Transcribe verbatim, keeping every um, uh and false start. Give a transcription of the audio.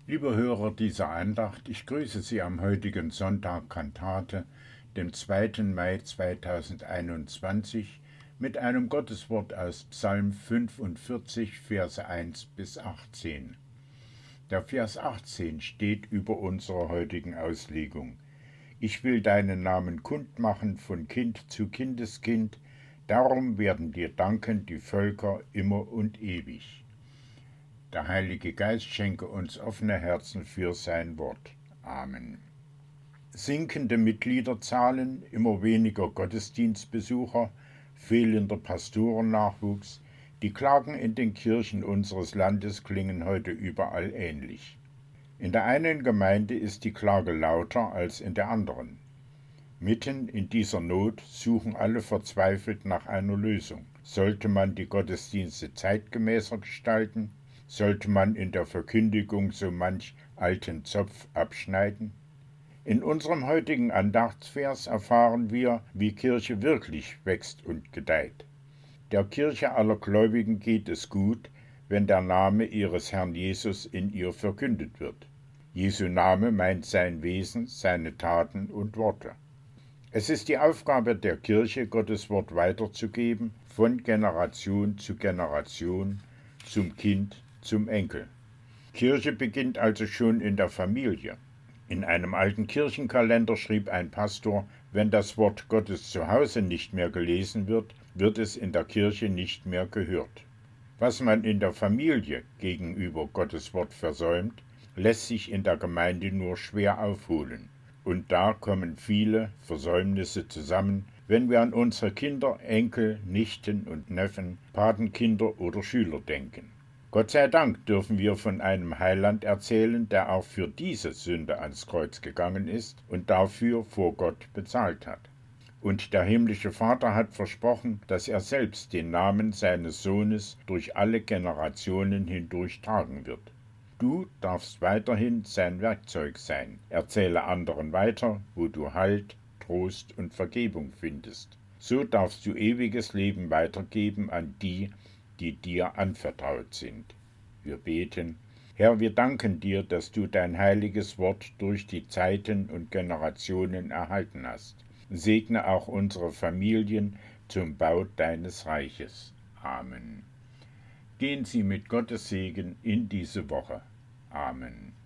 Liebe Hörer dieser Andacht, ich grüße Sie am heutigen Sonntag Kantate, dem zweiten Mai zweitausendeinundzwanzig, mit einem Gotteswort aus Psalm fünfundvierzig, Verse eins bis achtzehn. Der Vers achtzehn steht über unserer heutigen Auslegung. Ich will deinen Namen kundmachen von Kind zu Kindeskind, darum werden dir danken die Völker immer und ewig. Der Heilige Geist schenke uns offene Herzen für sein Wort. Amen. Sinkende Mitgliederzahlen, immer weniger Gottesdienstbesucher, fehlender Pastorennachwuchs, die Klagen in den Kirchen unseres Landes klingen heute überall ähnlich. In der einen Gemeinde ist die Klage lauter als in der anderen. Mitten in dieser Not suchen alle verzweifelt nach einer Lösung. Sollte man die Gottesdienste zeitgemäßer gestalten? Sollte man in der Verkündigung so manch alten Zopf abschneiden? In unserem heutigen Andachtsvers erfahren wir, wie Kirche wirklich wächst und gedeiht. Der Kirche aller Gläubigen geht es gut, wenn der Name ihres Herrn Jesus in ihr verkündet wird. Jesu Name meint sein Wesen, seine Taten und Worte. Es ist die Aufgabe der Kirche, Gottes Wort weiterzugeben, von Generation zu Generation, zum Kind, zum Enkel. Kirche beginnt also schon in der Familie. In einem alten Kirchenkalender schrieb ein Pastor, wenn das Wort Gottes zu Hause nicht mehr gelesen wird, wird es in der Kirche nicht mehr gehört. Was man in der Familie gegenüber Gottes Wort versäumt, lässt sich in der Gemeinde nur schwer aufholen. Und da kommen viele Versäumnisse zusammen, wenn wir an unsere Kinder, Enkel, Nichten und Neffen, Patenkinder oder Schüler denken. Gott sei Dank dürfen wir von einem Heiland erzählen, der auch für diese Sünde ans Kreuz gegangen ist und dafür vor Gott bezahlt hat. Und der himmlische Vater hat versprochen, dass er selbst den Namen seines Sohnes durch alle Generationen hindurch tragen wird. Du darfst weiterhin sein Werkzeug sein. Erzähle anderen weiter, wo du Halt, Trost und Vergebung findest. So darfst du ewiges Leben weitergeben an die, die dir anvertraut sind. Wir beten: Herr, wir danken dir, dass du dein heiliges Wort durch die Zeiten und Generationen erhalten hast. Segne auch unsere Familien zum Bau deines Reiches. Amen. Gehen Sie mit Gottes Segen in diese Woche. Amen.